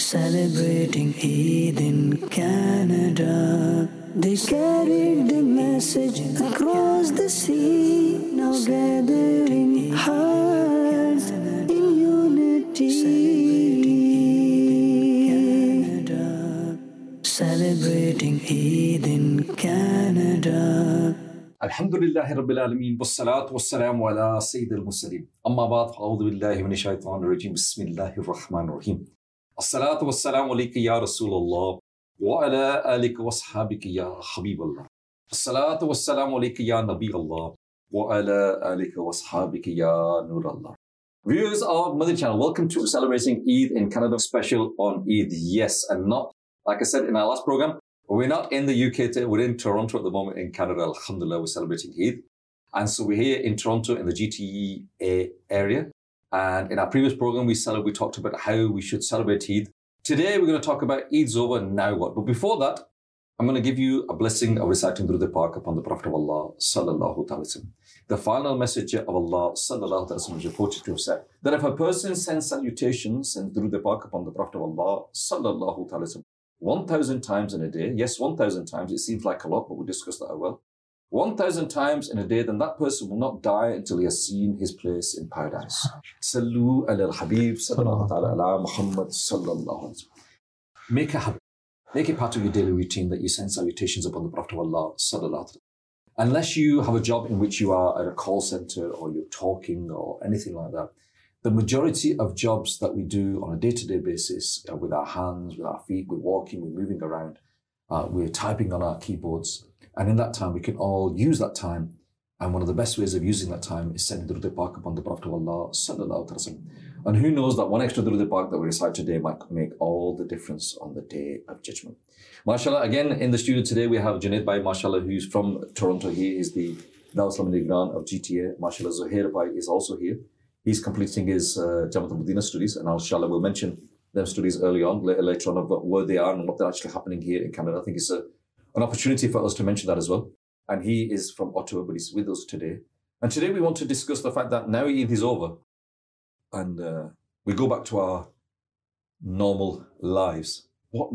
celebrating Eid in Canada. They carried the message across the sea, now gathering hearts in unity. Celebrating Eid in Canada. Alhamdulillahi Rabbil Alameen, wassalatu wassalamu ala Sayyid al-Mursaleen. Amma ba'd, a'udhu billahi minash shaitanir rajim, bismillahir rahmanir rahim. As-salatu wassalamu alayka ya Rasulullah, wa ala alika wa ashabika ya Habiballah. As-salatu wassalamu alayka ya Nabi Allah, wa ala alika wa ashabika ya Nurallah. Viewers of Mother Channel, welcome to Celebrating Eid in Canada special on Eid. Yes, and not, like I said in our last program, we're not in the UK today, we're in Toronto at the moment in Canada. Alhamdulillah, we're celebrating Eid. And so we're here in Toronto in the GTA area. And in our previous program, we talked about how we should celebrate Eid. Today, we're going to talk about Eid's over, now what? But before that, I'm going to give you a blessing of reciting Durud Pak upon the Prophet of Allah, sallallahu alaihi wasallam. The final message of Allah, sallallahu alaihi wasallam, is reported to have said that if a person sends salutations and Durud Pak upon the Prophet of Allah, sallallahu alaihi wasallam, 1,000 times in a day, yes, 1,000 times, it seems like a lot, but we'll discuss that as well. 1,000 times in a day, then that person will not die until he has seen his place in paradise. Sallu ala al-Habib, sallallahu ala Muhammad, sallallahu alaihi wasallam. Make a habit, make it part of your daily routine that you send salutations upon the Prophet of Allah, sallallahu alaihi wasallam. Unless you have a job in which you are at a call center or you're talking or anything like that, the majority of jobs that we do on a day-to-day basis with our hands, with our feet, we're walking, we're moving around, we're typing on our keyboards. And in that time, we can all use that time. And one of the best ways of using that time is sending Durud Pak upon the Prophet of Allah, sallallahu alaihi wasallam. And who knows that one extra Durud Pak that we recite today might make all the difference on the Day of Judgment. MashaAllah, again, in the studio today, we have Junaid Bhai, MashaAllah, who's from Toronto. He is the Dawah Islamic Nigaran of GTA. MashaAllah, Zuhair Bhai is also here. He's completing his Jamiat al-Madinah studies, and inshallah we'll mention them studies early on, later on, about where they are and what they're actually happening here in Canada. I think it's an opportunity for us to mention that as well. And he is from Ottawa, but he's with us today. And today we want to discuss the fact that now Eid is over, and we go back to our normal lives. What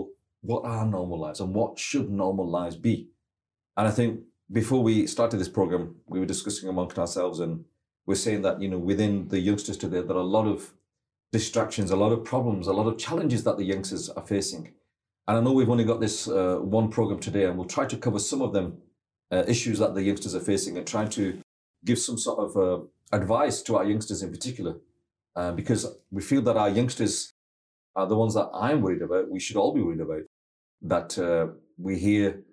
are normal lives, and what should normal lives be? And I think before we started this program, we were discussing amongst ourselves, and we're saying that, within the youngsters today, there are a lot of distractions, a lot of problems, a lot of challenges that the youngsters are facing. And I know we've only got this one program today, and we'll try to cover some of them issues that the youngsters are facing and try to give some sort of advice to our youngsters in particular, because we feel that our youngsters are the ones that I'm worried about. We should all be worried about that. We hear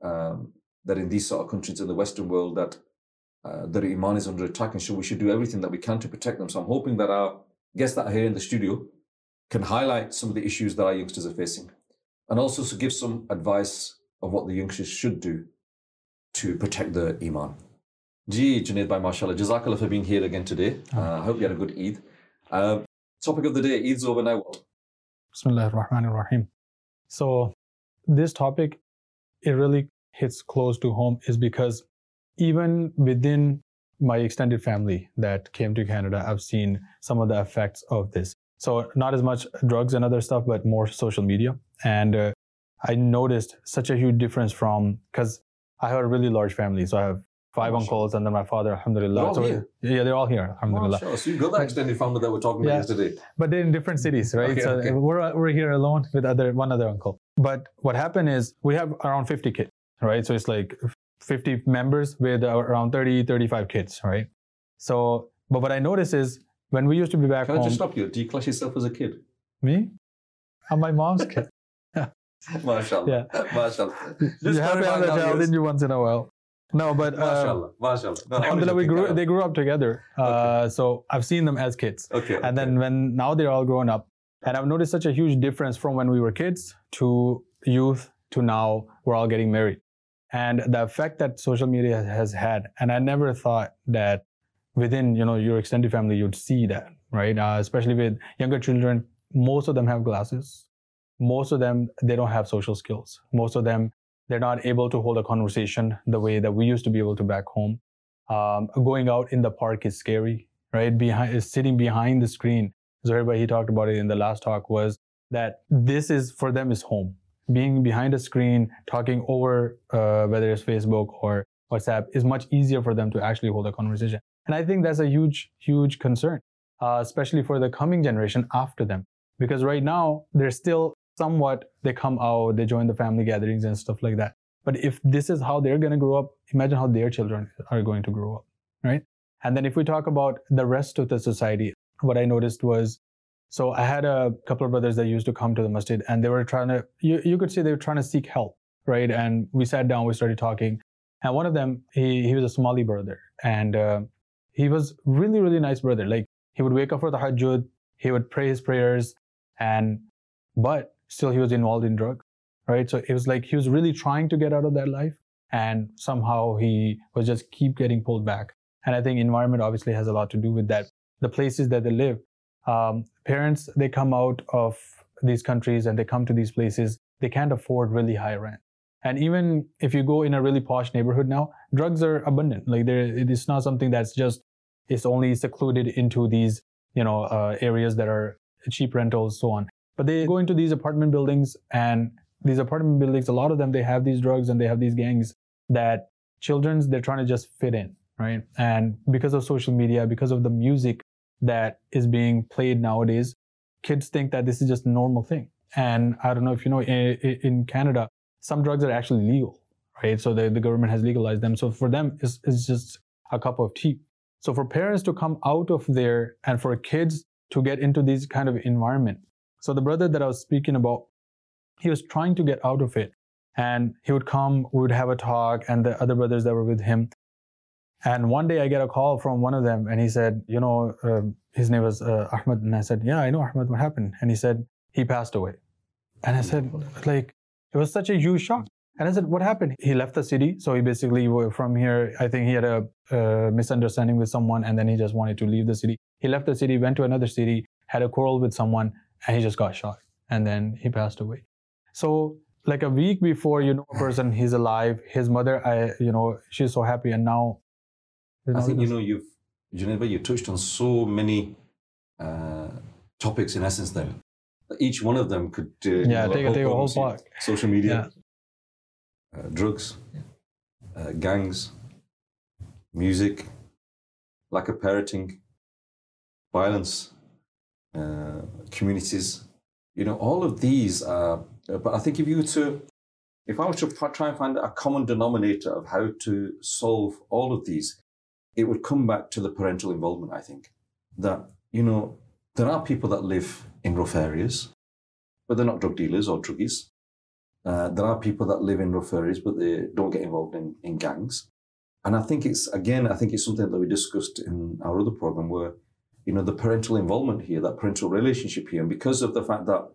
that in these sort of countries in the Western world that their iman is under attack, and so we should do everything that we can to protect them. So I'm hoping that our guests that are here in the studio can highlight some of the issues that our youngsters are facing, and also to give some advice of what the youngsters should do to protect their iman. Ji, Junaid Bhai, mashallah, Jazakallah for being here again today. I hope you had a good Eid. Topic of the day, Eid's over, now what? Bismillahir Rahmanir Rahim. So this topic, it really hits close to home, is because even within my extended family that came to Canada, I've seen some of the effects of this. So not as much drugs and other stuff, but more social media. And I noticed such a huge difference because I have a really large family. So I have 5 uncles, and then my father, alhamdulillah. Yeah, they're all here, alhamdulillah. Mashallah. So you've got that extended family that we're talking about yesterday. But they're in different cities, right? Okay, so okay. We're here alone with one other uncle. But what happened is we have around 50 kids, right? So it's like 50 members with around 35 kids, right? So, but what I noticed is when we used to be back home... Can I just stop you? Do you class yourself as a kid? Me? I'm my mom's kid. MashaAllah. Yeah. MashaAllah. You have to have a child in you once in a while. No, but MashaAllah. MashaAllah. No, alhamdulillah, they grew up together. Okay. So I've seen them as kids. Okay. And then now they're all grown up. And I've noticed such a huge difference from when we were kids to youth to now we're all getting married. And the effect that social media has had, and I never thought that within your extended family you'd see that, right? Especially with younger children, most of them have glasses. Most of them, they don't have social skills. Most of them, they're not able to hold a conversation the way that we used to be able to back home. Going out in the park is scary, right? Sitting behind the screen. Zuhair Bhai, he talked about it in the last talk, was that this is for them is home. Being behind a screen, talking over whether it's Facebook or WhatsApp is much easier for them to actually hold a conversation. And I think that's a huge, huge concern, especially for the coming generation after them. Because right now, they're still somewhat, they come out, they join the family gatherings and stuff like that. But if this is how they're going to grow up, imagine how their children are going to grow up, right? And then if we talk about the rest of the society, what I noticed was, so I had a couple of brothers that used to come to the masjid, and they were trying to, you could say they were trying to seek help, right? And we sat down, we started talking. And one of them, he was a Somali brother. And he was really, really nice brother. Like, he would wake up for the tahajjud, he would pray his prayers, but still he was involved in drugs, right? So it was like he was really trying to get out of that life, and somehow he was just keep getting pulled back. And I think environment obviously has a lot to do with that. The places that they live, parents, they come out of these countries and they come to these places, they can't afford really high rent. And even if you go in a really posh neighborhood now, drugs are abundant. Like, it's not something that's just, it's only secluded into these, areas that are cheap rentals, so on. But they go into these apartment buildings, and these apartment buildings, a lot of them, they have these drugs and they have these gangs that they're trying to just fit in, right? And because of social media, because of the music that is being played nowadays, kids think that this is just a normal thing. And I don't know if you know, in Canada, some drugs are actually legal, right? So the government has legalized them. So for them, it's just a cup of tea. So for parents to come out of there and for kids to get into this kind of environment. So the brother that I was speaking about, he was trying to get out of it. And he would come, we would have a talk, and the other brothers that were with him. And one day I get a call from one of them, and he said, his name was Ahmed. And I said, yeah, I know Ahmed, what happened? And he said, he passed away. And I said, like, it was such a huge shock. And I said, what happened? He left the city. So he basically, from here, I think he had a misunderstanding with someone, and then he just wanted to leave the city. He left the city, went to another city, had a quarrel with someone, and he just got shot. And then he passed away. So like a week before, a person, he's alive. His mother, she's so happy. And now, I think, Junaid, you touched on so many topics in essence then. Each one of them could take a whole part. Social media, drugs, gangs, music, lack of parenting, violence, communities. All of these are, but I think if I was to try and find a common denominator of how to solve all of these, it would come back to the parental involvement, I think. That, there are people that live in rough areas, but they're not drug dealers or druggies. There are people that live in rough areas, but they don't get involved in gangs. And I think it's something that we discussed in our other program where, the parental involvement here, that parental relationship here, and because of the fact that,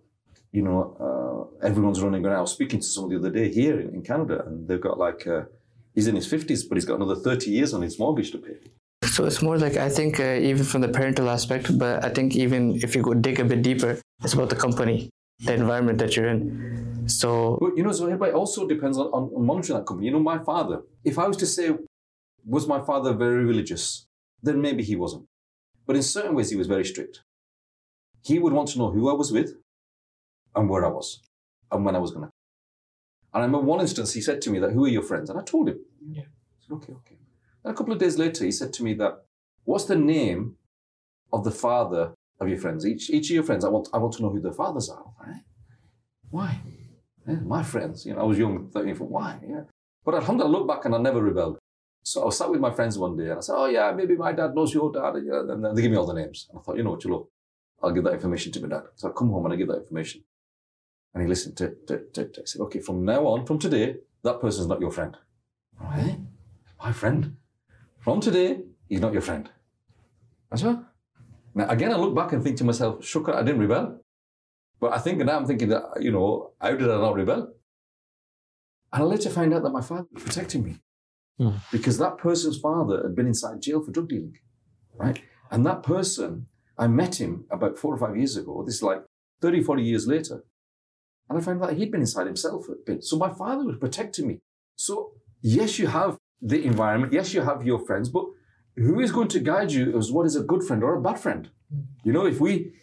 everyone's running around. I was speaking to someone the other day here in Canada, and they've got he's in his 50s, but he's got another 30 years on his mortgage to pay. So it's more like, I think, even from the parental aspect, but I think even if you go dig a bit deeper, it's about the company, the environment that you're in. So, but it also depends on monitoring that company. My father, if I was to say, was my father very religious? Then maybe he wasn't. But in certain ways, he was very strict. He would want to know who I was with and where I was and when I was going to. And I remember one instance, he said to me that, who are your friends? And I told him. Yeah. I said, okay. And a couple of days later, he said to me that, what's the name of the father of your friends? Each of your friends, I want to know who their fathers are. Right? Why? Yeah, my friends. I was young, 13, why? Yeah. But alhamdulillah, I look back and I never rebelled. So I was sat with my friends one day and I said, oh yeah, maybe my dad knows your dad. And they give me all the names. And I thought, what, I'll give that information to my dad. So I come home and I give that information. And he listened to it. I said, okay, from now on, from today, that person's not your friend. Right? My friend? From today, he's not your friend. I said, now again, I look back and think to myself, shukr, I didn't rebel. But I think now I'm thinking that, how did I not rebel? And I later find out that my father was protecting me. Because that person's father had been inside jail for drug dealing, right? And that person, I met him about 4 or 5 years ago. This is like 30, 40 years later. And I found out he'd been inside himself a bit. So my father was protecting me. So yes, you have the environment. Yes, you have your friends. But who is going to guide you as what is a good friend or a bad friend? If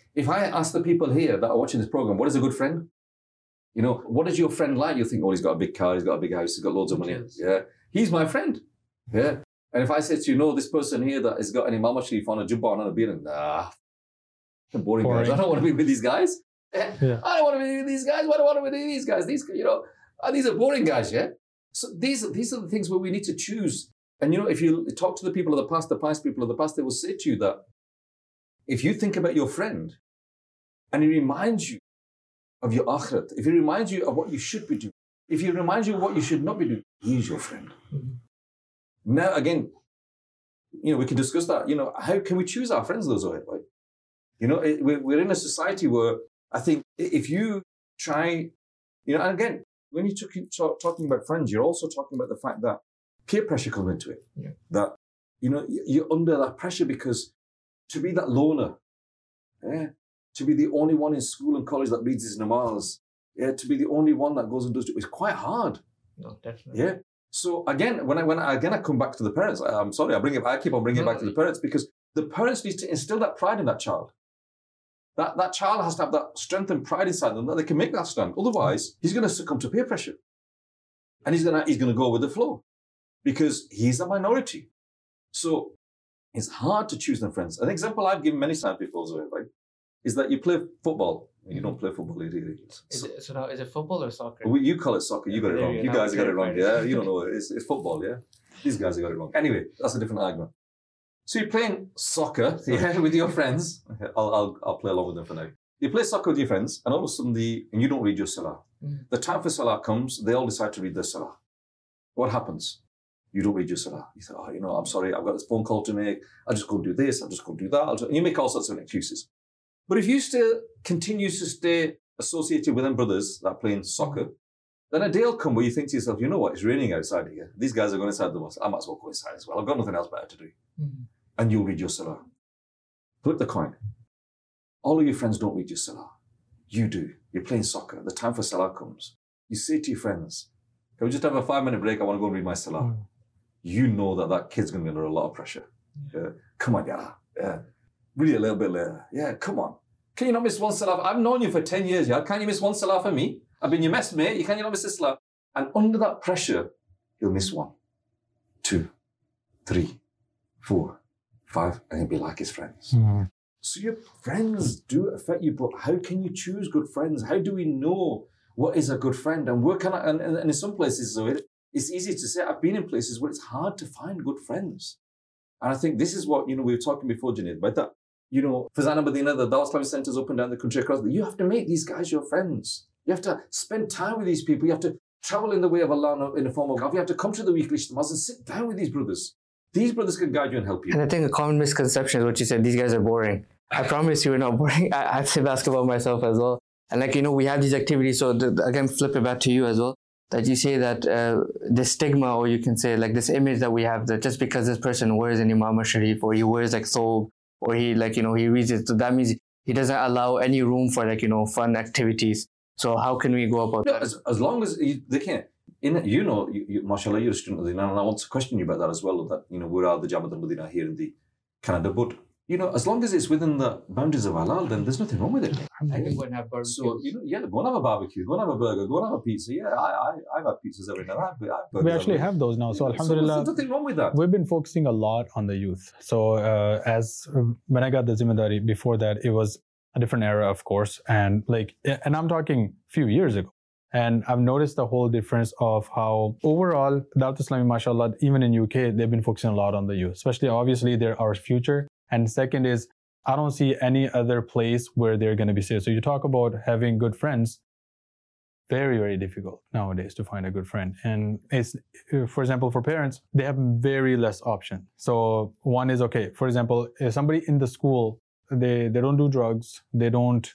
if I ask the people here that are watching this program, what is a good friend? You know, what is your friend like? You think, oh, he's got a big car, he's got a big house, he's got loads of money. Yeah, he's my friend. Yeah. And if I said to you, no, this person here that has got an Imam Sharif on a jubba on a beard, nah, boring guys. I don't want to be with these guys. Yeah. I don't want to be with these guys. Why do I want to be with these guys? These, you know, these are boring guys, yeah? So these are the things where we need to choose. And, you know, if you talk to the people of the past, the pious people of the past, they will say to you that if you think about your friend and he reminds you of your akhirat, if he reminds you of what you should be doing, if he reminds you of what you should not be doing, he's your friend. Mm-hmm. Now, again, you know, we can discuss that. You know, how can we choose our friends, though, Zohair? Right? You know, we're in a society where I think if you try, you know, and again, when you're talking about friends, you're also talking about the fact that peer pressure comes into it. Yeah. That, you know, you're under that pressure because to be that loner, to be the only one in school and college that reads his namaz, to be the only one that goes and does it, it's quite hard. No, definitely. Yeah. So again, when I come back to the parents, I'm sorry, I keep on bringing it back to the parents because the parents need to instill that pride in that child. That child has to have that strength and pride inside them that they can make that stand. Otherwise, he's going to succumb to peer pressure, and he's going to go with the flow because he's a minority. So it's hard to choose them friends. An example I've given many times before, right, is that you play football. You don't play football, is it football or soccer? You call it soccer. You got it wrong. You guys got it wrong. Yeah, you don't know it. It's football. Yeah, these guys have got it wrong. Anyway, that's a different argument. So you're playing soccer with your friends. I'll play along with them for now. You play soccer with your friends, and all of a sudden and you don't read your salah. The time for salah comes. They all decide to read their salah. What happens? You don't read your salah. You say, oh, you know, I'm sorry, I've got this phone call to make. I'll just go do this. I'll just go do that. And you make all sorts of excuses. But if you still continue to stay associated with them brothers that are playing soccer, then a day will come where you think to yourself, you know what, it's raining outside here. These guys are going inside the mosque. I might as well go inside as well. I've got nothing else better to do. Mm-hmm. And you'll read your salah. Flip the coin. All of your friends don't read your salah. You do. You're playing soccer. The time for salah comes. You say to your friends, can we just have a 5-minute break? I want to go and read my salah. Mm. You know that kid's going to be under a lot of pressure. Yeah. Come on, yeah. Read it a little bit later. Yeah, come on. Can you not miss one salah? I've known you for 10 years, yeah? Can't you miss one salah for me? I've been your mess mate. Can you not miss a salah? And under that pressure, you'll miss 1, 2, 3, 4, 5, and he'll be like his friends. Mm-hmm. So your friends do affect you, but how can you choose good friends? How do we know what is a good friend? And where can and in some places, so it's easy to say, I've been in places where it's hard to find good friends. And I think this is what, you know, we were talking before, Junaid, about that. You know, Fazana Medina, the Dawah Islamic centers up and down the country across. You have to make these guys your friends. You have to spend time with these people. You have to travel in the way of Allah in the form of God. You have to come to the weekly ijtimas and sit down with these brothers. These brothers can guide you and help you. And I think a common misconception is what you said, these guys are boring. I promise you we're not boring. I play basketball myself as well. And like, you know, we have these activities. So again, flip it back to you as well. That you say that this stigma, or you can say like this image that we have, that just because this person wears an Imam Sharif or he wears like thobe, or he like, you know, he reads it, so that means he doesn't allow any room for like, you know, fun activities. So how can we go about that? As long as they can't. You know, mashallah, you're a student of the Medina, and I want to question you about that as well, that, you know, we are the Jamaat al-Medina here in the Canada, but, you know, as long as it's within the boundaries of halal, then there's nothing wrong with it. I can go and have barbecues. So, you know, yeah, go and have a barbecue, go and have a burger, go and have a pizza. Yeah, I've had pizzas every night. We actually have those now. So, alhamdulillah, there's nothing wrong with that. We've been focusing a lot on the youth. So, when I got the Zimmedari, before that, it was a different era, of course. And I'm talking a few years ago. And I've noticed the whole difference of how overall, Dawat Islami, mashallah, even in UK, they've been focusing a lot on the youth. Especially, obviously, they're our future. And second is, I don't see any other place where they're going to be safe. So you talk about having good friends, very, very difficult nowadays to find a good friend. And it's, for example, for parents, they have very less option. So one is, okay, for example, if somebody in the school, they don't do drugs, they don't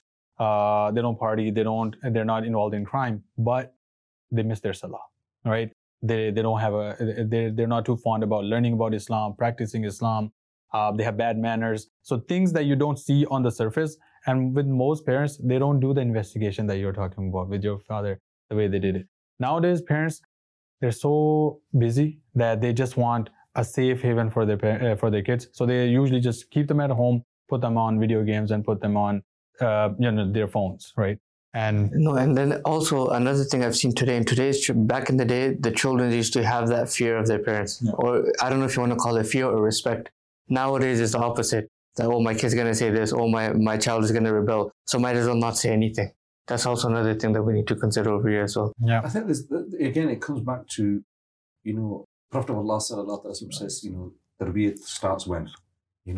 party, they're not involved in crime, but they miss their salah, right? They don't have they're not too fond about learning about Islam, practicing Islam. They have bad manners. So things that you don't see on the surface. And with most parents, they don't do the investigation that you're talking about with your father, the way they did it. Nowadays, parents, they're so busy that they just want a safe haven for their kids. So they usually just keep them at home, put them on video games and put them on their phones, right? And no, and then also another thing I've seen today, back in the day, the children used to have that fear of their parents. Yeah. Or I don't know if you want to call it fear or respect. Nowadays it's the opposite. That, oh, my kid's going to say this, oh, my child is going to rebel, so might as well not say anything. That's also another thing that we need to consider over here as well. yeah, I think again, it comes back to, Prophet of Allah sallallahu alaihi wasallam says, tarbiyat starts when, in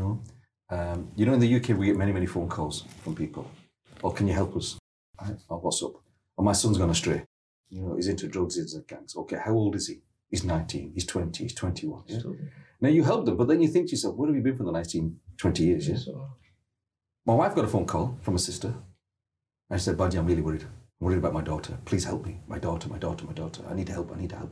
the UK we get many, many phone calls from people. Oh, can you help us? Oh, what's up? Oh, my son's gone astray. He's into drugs, he's into gangs. Okay, how old is he? He's 19, he's 20, he's 21. Yeah? Now you help them, but then you think to yourself, where have you been for the 19, 20 years? Yeah? My wife got a phone call from a sister. And she said, Baji, I'm really worried. I'm worried about my daughter. Please help me. My daughter. I need help.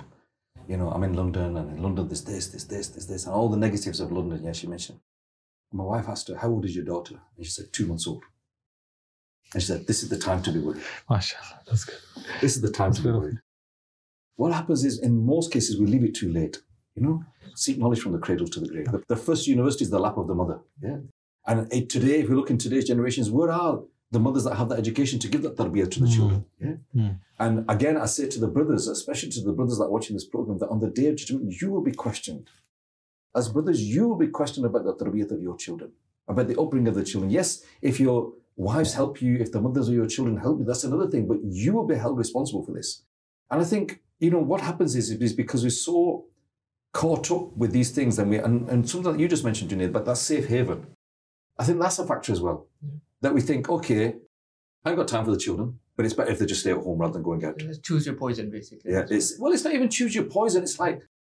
I'm in London, and in London there's this, and all the negatives of London, yeah, she mentioned. And my wife asked her, how old is your daughter? And she said, 2 months old. And she said, this is the time to be worried. mashallah, that's good. This is the time to be worried. What happens is, in most cases, we leave it too late. Seek knowledge from the cradle to the grave. The first university is the lap of the mother. Yeah. And today, if we look in today's generations, where are the mothers that have that education to give that tarbiyah to the children? Yeah. And again, I say to the brothers, especially to the brothers that are watching this program, that on the day of judgment, you will be questioned. As brothers, you will be questioned about the tarbiyah of your children, about the upbringing of the children. Yes, if your wives help you, if the mothers of your children help you, that's another thing, but you will be held responsible for this. And I think, what happens is because we're so caught up with these things, and something that you just mentioned, Junaid, but that's safe haven. I think that's a factor as well. That we think, okay, I haven't got time for the children, but it's better if they just stay at home rather than going out. Choose your poison, basically. Yeah, it's not even choose your poison. It's like,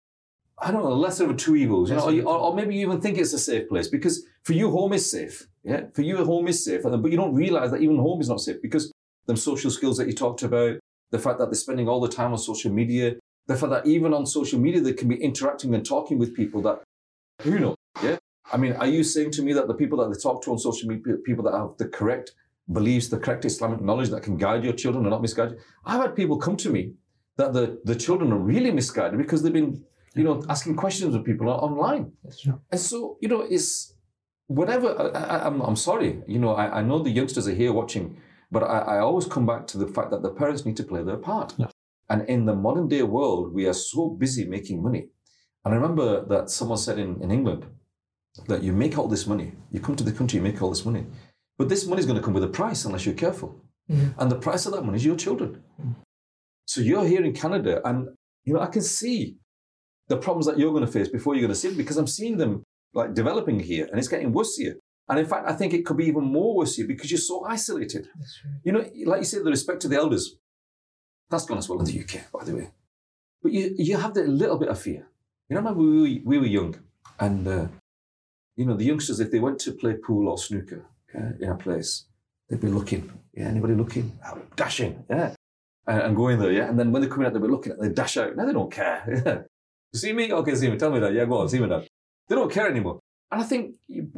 I don't know, the lesser of two evils, or maybe you even think it's a safe place, because for you, home is safe. Yeah, for you, home is safe, but you don't realize that even home is not safe, because them social skills that you talked about, the fact that they're spending all the time on social media, the fact that even on social media they can be interacting and talking with people that, yeah. I mean, are you saying to me that the people that they talk to on social media, people that have the correct beliefs, the correct Islamic knowledge that can guide your children and not misguide you? I've had people come to me that the children are really misguided because they've been, asking questions of people online. That's true. And so, it's whatever. I'm sorry. I know the youngsters are here watching, but I always come back to the fact that the parents need to play their part. Yeah. And in the modern day world, we are so busy making money. And I remember that someone said in England that you make all this money, you come to the country, you make all this money, but this money is going to come with a price unless you're careful. Mm-hmm. And the price of that money is your children. Mm-hmm. So you're here in Canada, and I can see the problems that you're going to face before you're going to see it, because I'm seeing them like developing here, and it's getting worse here. And in fact, I think it could be even more worse here because you're so isolated. That's right. Like you said, the respect to the elders, that's gone as well in the UK, by the way. But you have that little bit of fear. Remember we were young, and the youngsters, if they went to play pool or snooker in a place, they'd be looking. Yeah, anybody looking? Dashing. Yeah, and going there. Yeah, and then when they're coming out, they'd be looking. They dash out. Now they don't care. Yeah. You see me? Okay, see me. Tell me that. Yeah, go on. See me now. They don't care anymore. And I think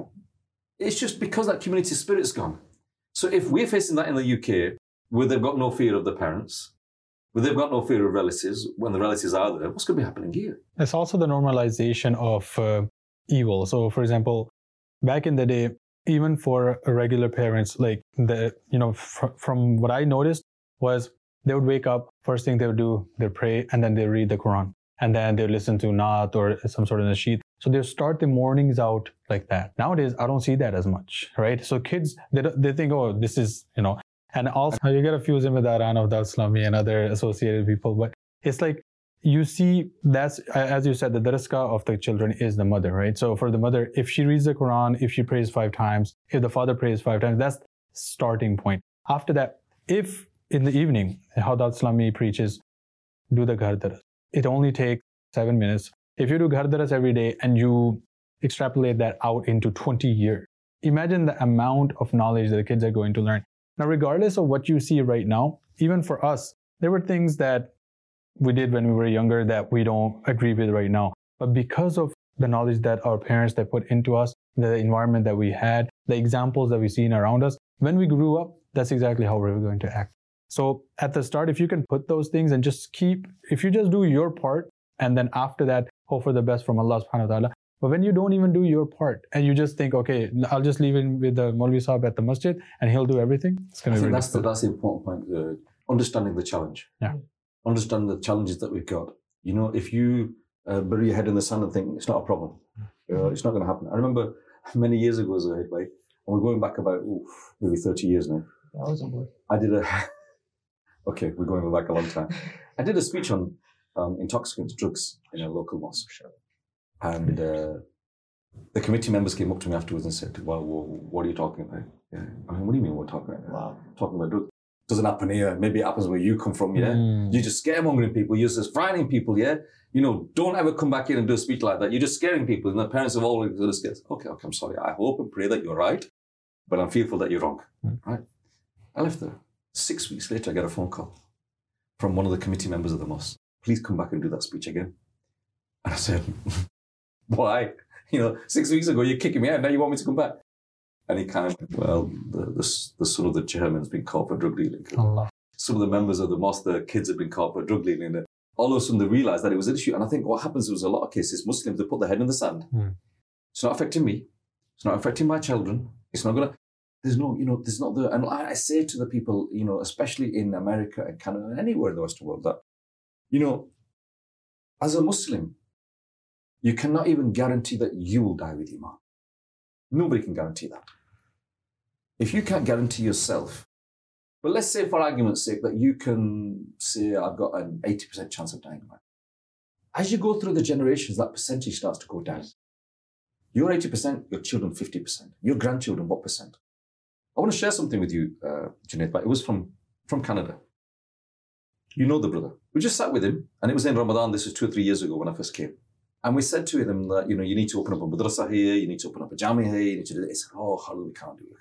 it's just because that community spirit's gone. So if we're facing that in the UK, where they've got no fear of the parents, where they've got no fear of relatives, when the relatives are there, what's going to be happening here? It's also the normalization of evil. So, for example, back in the day, even for regular parents, like from what I noticed was they would wake up, first thing they would do, they pray, and then they read the Quran. And then they listen to Naat or some sort of nasheed. So they start the mornings out like that. Nowadays, I don't see that as much, right? So kids, they think, oh, this is, and also you get a few Zimmedaran of the Islami and other associated people, but it's like, you see, that's, as you said, the daraska of the children is the mother, right? So for the mother, if she reads the Quran, if she prays 5 times, if the father prays 5 times, that's the starting point. After that, if in the evening, how the Islami preaches, do the ghar daras. It only takes 7 minutes. If you do ghar daras every day and you extrapolate that out into 20 years, imagine the amount of knowledge that the kids are going to learn. Now, regardless of what you see right now, even for us, there were things that we did when we were younger that we don't agree with right now. But because of the knowledge that our parents that put into us, the environment that we had, the examples that we've seen around us, when we grew up, that's exactly how we were going to act. So at the start, if you can put those things and if you just do your part, and then after that, hope for the best from Allah subhanahu wa ta'ala, But when you don't even do your part and you just think, okay, I'll just leave it with the Maulvi Sahib at the masjid and he'll do everything, it's going to be that's the important point. Understanding the challenge. Yeah. Understanding the challenges that we've got. You know, if you bury your head in the sand and think it's not a problem, it's not going to happen. I remember many years ago, Zohaib, right? And we're going back about maybe 30 years now. I wasn't bored. I did okay, we're going back a long time. I did a speech on intoxicants, drugs in a local mosque. And the committee members came up to me afterwards and said, well, what are you talking about? Yeah. I mean, what do you mean we're talking about? Wow. Talking about drugs. Doesn't happen here. Maybe it happens where you come from, yeah? You're just scaremongering people. You're just frightening people, yeah? You know, don't ever come back in and do a speech like that. You're just scaring people. And the parents have always got to scared. Okay, I'm sorry. I hope and pray that you're right, but I'm fearful that you're wrong, right? I left there. 6 weeks later, I get a phone call from one of the committee members of the mosque. Please come back and do that speech again. And I said, why? You know, 6 weeks ago, you're kicking me out. Now you want me to come back? And he kind of, well, the son of the chairman's been caught for drug dealing. Allah. Some of the members of the mosque, the kids have been caught for drug dealing. And all of a sudden they realised that it was an issue. And I think what happens was a lot of cases, Muslims, they put their head in the sand. It's not affecting me. It's not affecting my children. It's not going to, there's no, you know, there's not the, and I say to the people, you know, especially in America and Canada and anywhere in the Western world that, you know, as a Muslim, you cannot even guarantee that you will die with Iman. Nobody can guarantee that. If you can't guarantee yourself, but let's say for argument's sake that you can say, I've got an 80% chance of dying. As you go through the generations, that percentage starts to go down. You're 80%, your children 50%. Your grandchildren, what percent? I want to share something with you, Junaid, but it was from Canada. You know the brother. We just sat with him, and it was in Ramadan. This was 2 or 3 years ago when I first came. And we said to him that, you know, you need to open up a madrasa here, you need to open up a jamia here, you need to do this. He said, oh, Khalid, we can't do it.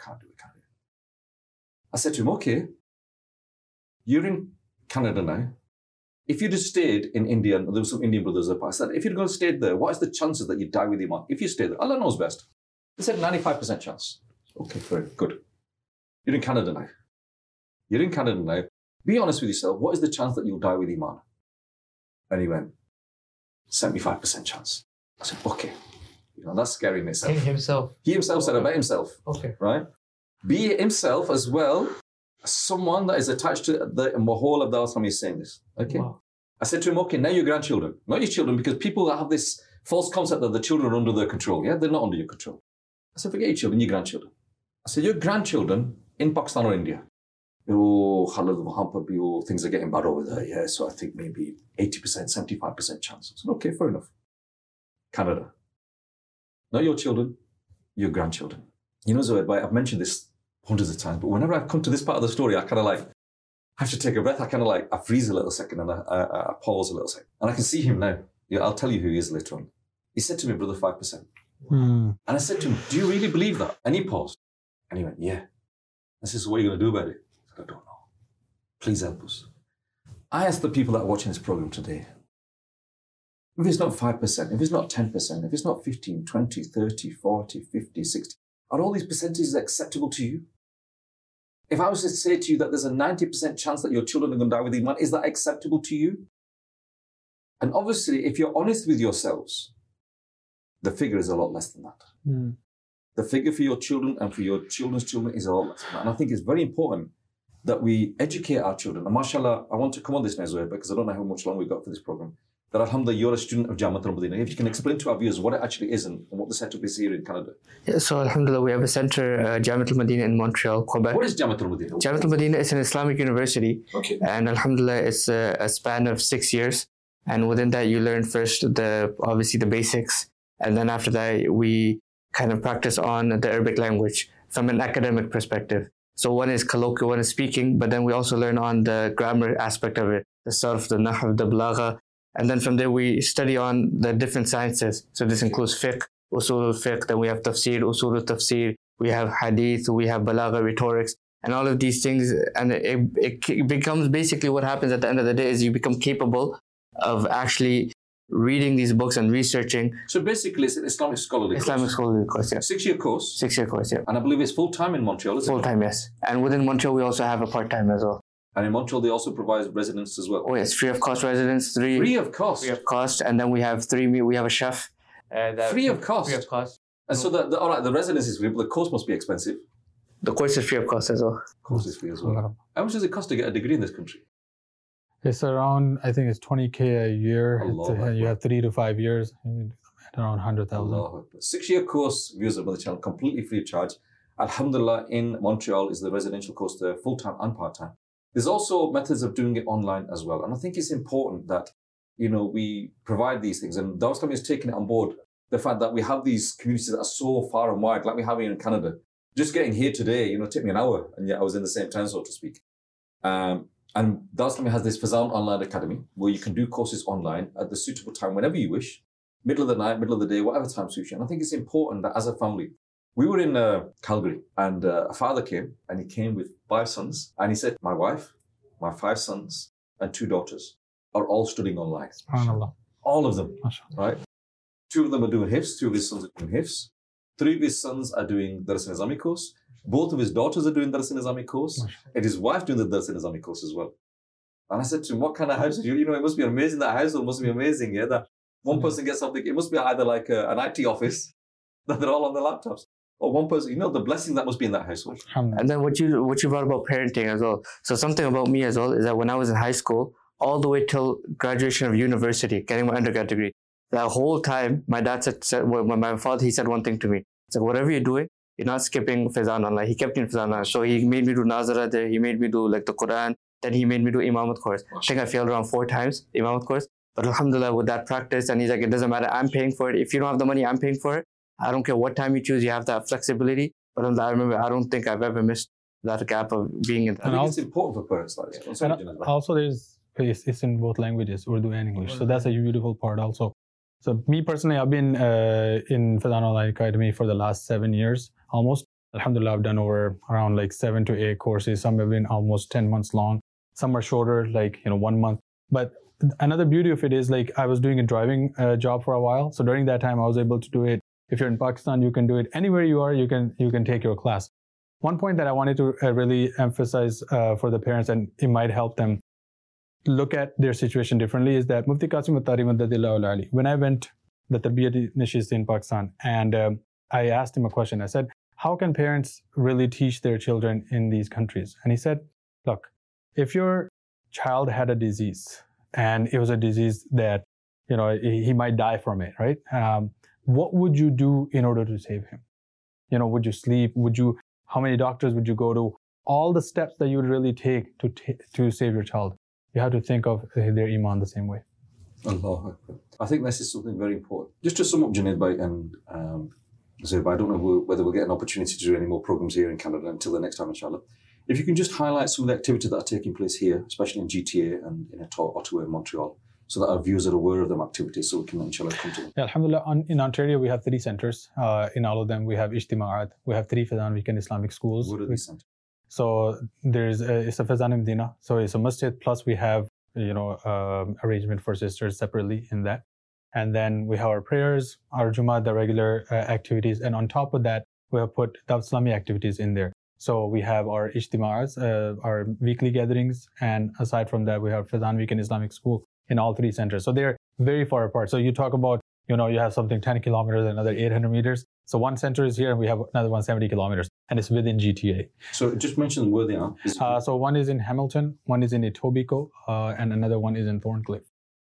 I said to him, okay, you're in Canada now. If you'd have stayed in India, and there were some Indian brothers up, I said, if you'd gone stayed there, what is the chances that you die with Iman? If you stay there, Allah knows best. He said 95% chance. Okay, very good. You're in Canada now. Be honest with yourself. What is the chance that you'll die with Iman? And he went, 75% chance. I said, okay. You know, that's scary in itself. He himself said about himself. Okay. Right? Be himself as well as someone that is attached to the whole of the Islam is saying this. Okay. Wow. I said to him, okay, now your grandchildren. Not your children, because people that have this false concept that the children are under their control. Yeah, they're not under your control. I said, forget your children, your grandchildren. I said, your grandchildren in Pakistan or India. Oh, Khalid, things are getting bad over there. Yeah, so I think maybe 80%, 75% chance. I said, okay, fair enough. Canada. Not your children, your grandchildren. You know, Zohaib, I've mentioned this hundreds of times, but whenever I come to this part of the story, I kind of like, I have to take a breath. I freeze a little second and I pause a little second. And I can see him now. Yeah, I'll tell you who he is later on. He said to me, brother, 5%. And I said to him, do you really believe that? And he paused. And he went, yeah. I said, so what are you going to do about it? I don't know. Please help us. I ask the people that are watching this program today, if it's not 5%, if it's not 10%, if it's not 15, 20, 30, 40, 50, 60, are all these percentages acceptable to you? If I was to say to you that there's a 90% chance that your children are going to die with Iman, is that acceptable to you? And obviously, if you're honest with yourselves, the figure is a lot less than that. The figure for your children and for your children's children is a lot less than that. And I think it's very important that we educate our children. And mashallah, I want to come on this now, Zohaib, because I don't know how much longer we've got for this program. That alhamdulillah, you're a student of Jamiat al-Madinah. If you can explain to our viewers what it actually is and what the setup is here in Canada. Yeah, so alhamdulillah, we have a center, Jamiat al-Madinah in Montreal, Quebec. What is Jamiat al-Madinah? Jamiat al-Madinah is an Islamic university. Okay. And alhamdulillah, it's a span of 6 years. And within that, you learn first obviously the basics. And then after that, we kind of practice on the Arabic language from an academic perspective. So one is colloquial, one is speaking, but then we also learn on the grammar aspect of it, the sarf, the nahw, the balagha. And then from there, we study on the different sciences. So this includes fiqh, usul al-fiqh, then we have tafsir, usul al-tafsir, we have hadith, we have balagha, rhetorics, and all of these things. And it becomes basically what happens at the end of the day is you become capable of actually reading these books and researching. So basically, it's an Islamic scholarly course. Islamic scholarly course, yeah. 6-year course. 6-year course, yeah. And I believe it's full-time in Montreal, is it? Full-time, yes. And within Montreal, we also have a part-time as well. And in Montreal, they also provide residence as well. Oh, yes, free of cost residence. Free of cost? Free of cost. And then we have we have a chef Free of cost? Free of cost. And so, all right, the residence is free, but the course must be expensive. The course is free of cost as well. Course is free as well. How much does it cost to get a degree in this country? It's around, I think it's 20K a year. You have 3 to 5 years, around 100,000. 6-year course, viewers of Mother Channel, completely free of charge. Alhamdulillah, in Montreal is the residential course there, full-time and part-time. There's also methods of doing it online as well. And I think it's important that, we provide these things. And Dawah Islamiya is taking it on board. The fact that we have these communities that are so far and wide, like we have here in Canada. Just getting here today, took me an hour, and yet I was in the same town, so to speak. And Dawah Islamiya has this Fazan Online Academy, where you can do courses online at the suitable time, whenever you wish, middle of the night, middle of the day, whatever time suits you. And I think it's important that as a family, we were in Calgary, and a father came, and he came with 5 sons, and he said, my wife, my 5 sons, and 2 daughters are all studying online. SubhanAllah. All of them, right? 2 of them are doing Hifz, 2 of his sons are doing Hifz. 3 of his sons are doing Dars Nizami course. Both of his daughters are doing Dars Nizami course. And his wife doing the Dars Nizami course as well. And I said to him, what kind of house? It must be amazing. That household must be amazing. Yeah, that one person gets something. It must be either like an IT office that they're all on their laptops. Or one person, the blessing that must be in that household. And then what you brought about parenting as well. So something about me as well is that when I was in high school, all the way till graduation of university, getting my undergrad degree, that whole time, my dad said my father, he said one thing to me. It's like, whatever you're doing, you're not skipping Fazan Online. He kept me in Fazan Online. So he made me do Nazara there. He made me do like the Quran. Then he made me do Imamat course. I think I failed around 4 times, Imamat course. But alhamdulillah, with that practice, and he's like, it doesn't matter. I'm paying for it. If you don't have the money, I'm paying for it. I don't care what time you choose. You have that flexibility. But I remember, I don't think I've ever missed that gap of being in that. I think it's important for parents like that. Also, it's in both languages, Urdu and English. So that's a beautiful part also. So me personally, I've been in Fazan Online Academy for the last 7 years, almost. Alhamdulillah, I've done around like 7 to 8 courses. Some have been almost 10 months long. Some are shorter, like 1 month. But another beauty of it is, like, I was doing a driving job for a while. So during that time, I was able to do it. If you're in Pakistan, you can do it anywhere you are. You can take your class. One point that I wanted to really emphasize for the parents, and it might help them look at their situation differently, is that Mufti Qasim Attari Madadillahu Ali, when I went the Tarbiyat Nishist in Pakistan, and I asked him a question. I said, how can parents really teach their children in these countries? And he said, look, if your child had a disease, and it was a disease that, he might die from it, right? What would you do in order to save him? Would you sleep? How many doctors would you go to? All the steps that you would really take to save your child. You have to think of their iman the same way. Allah. I think this is something very important. Just to sum up, Junaid Bhai and Zubair, I don't know whether we'll get an opportunity to do any more programs here in Canada until the next time, inshallah. If you can just highlight some of the activities that are taking place here, especially in GTA and in Ottawa and Montreal, so that our viewers are aware of them activities, so we can, inshallah, come to them. Yeah, alhamdulillah, in Ontario, we have 3 centers. In all of them, we have Ijtima'at. We have 3 Fazan Weekend Islamic schools. What are these centers? So it's a Fazan Medina. So it's a masjid, plus we have, arrangement for sisters separately in that. And then we have our prayers, our Jummah, the regular activities. And on top of that, we have put Dawah Islamiya activities in there. So we have our Ijtima'ats, our weekly gatherings. And aside from that, we have Fazan Weekend Islamic School in all 3 centers. So they're very far apart. So you talk about, you have something 10 kilometers, another 800 meters. So one center is here and we have another 170 kilometers. And it's within GTA. So just mention where they are. So one is in Hamilton, one is in Etobicoke, and another one is in Thorncliffe.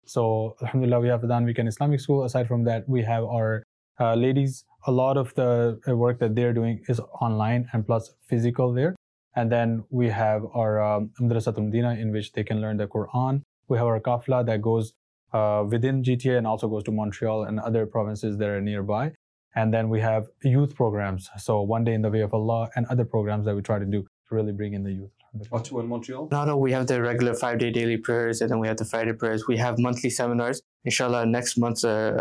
So alhamdulillah, we have Fazan Weekend Islamic School. Aside from that, we have our ladies. A lot of the work that they're doing is online and plus physical there. And then we have our Madrasatul Medina, in which they can learn the Quran. We have our Kafla that goes within GTA and also goes to Montreal and other provinces that are nearby. And then we have youth programs. So One Day in the Way of Allah and other programs that we try to do to really bring in the youth. Ottawa and Montreal? No, we have the regular 5-day daily prayers, and then we have the Friday prayers. We have monthly seminars. Inshallah, next month's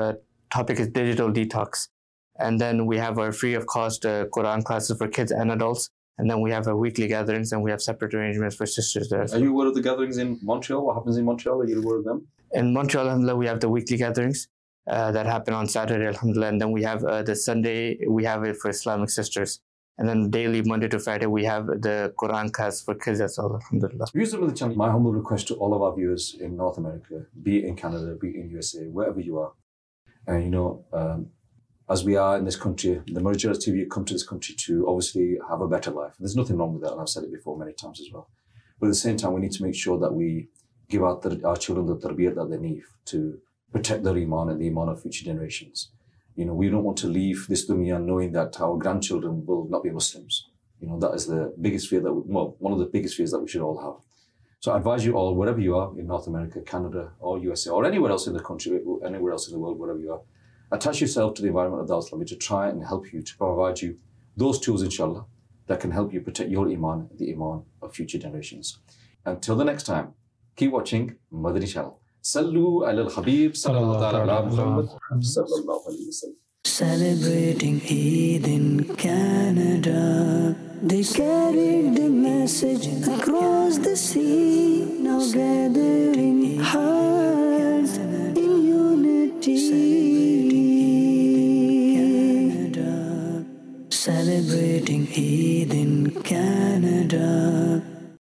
topic is digital detox. And then we have our free of cost Quran classes for kids and adults. And then we have our weekly gatherings, and we have separate arrangements for sisters there. Are you aware of the gatherings in Montreal? What happens in Montreal? Are you aware of them? In Montreal, alhamdulillah, we have the weekly gatherings that happen on Saturday, alhamdulillah. And then we have the Sunday, we have it for Islamic sisters. And then daily, Monday to Friday, we have the Quran class for kids as well, alhamdulillah. Viewers of the channel, my humble request to all of our viewers in North America, be it in Canada, be it in USA, wherever you are, And, as we are in this country, the majority of you come to this country to obviously have a better life. There's nothing wrong with that, and I've said it before many times as well. But at the same time, we need to make sure that we give our children the tarbiyat that they need to protect their iman and the iman of future generations. We don't want to leave this dunya knowing that our grandchildren will not be Muslims. That is the biggest fear one of the biggest fears that we should all have. So I advise you all, wherever you are in North America, Canada, or USA, or anywhere else in the country, anywhere else in the world, wherever you are, attach yourself to the environment of Dawah Islami to try and help you, to provide you those tools, inshallah, that can help you protect your iman, the iman of future generations. Until the next time, keep watching Madani Channel. Sallu ala al-Habib, sallallahu ala Muhammad, sallallahu alayhi wa sallam. Celebrating Eid in Canada, they carried the message across the sea, now gathering high.